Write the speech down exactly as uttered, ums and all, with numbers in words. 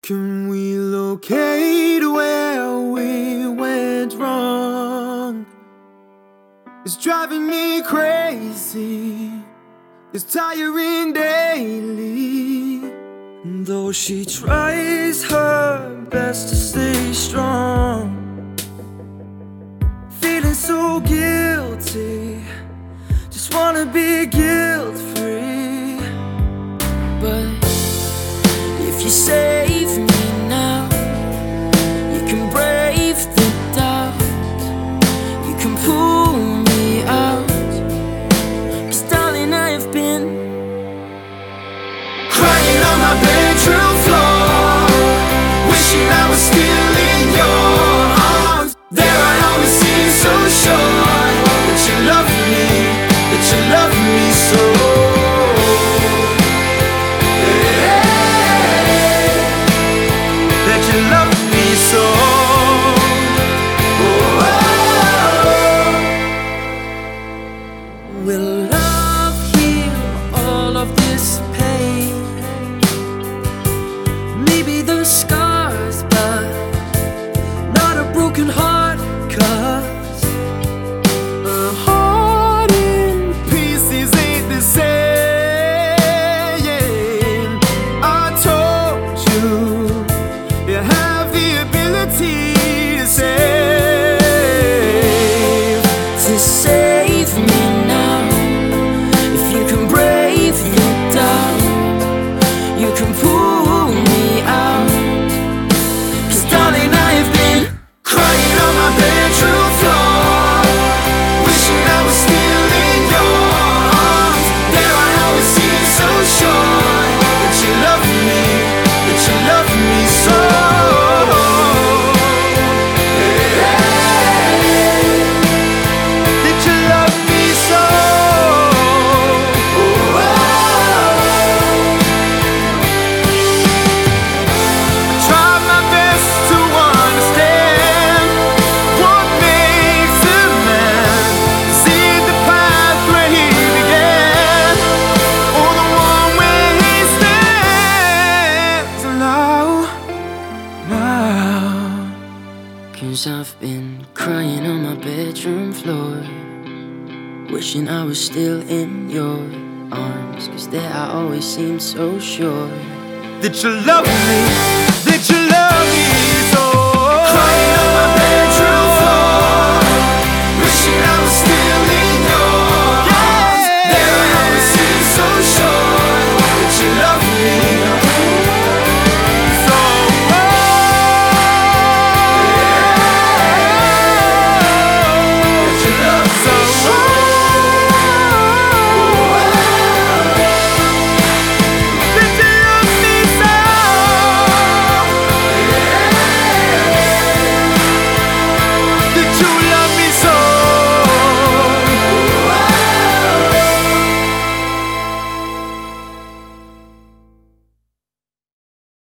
Can we locate where we went wrong? It's driving me crazy, it's tiring daily. And though she tries her best to stay strong, feeling so guilty, just wanna be guilt-free. But if you save me now, you can brave the doubt, you can pull me out. Cause darling, I have been crying on my bedroom floor, wishing I was still in your arms. There I always seem so sure that you love me, that you love me so. Will love heal all of this pain? Maybe the scars, but not a broken heart. Cause a heart in pieces ain't the same. I told you, you have the ability to save, to save me. Cause I've been crying on my bedroom floor, wishing I was still in your arms. Cause there I always seemed so sure that you love me.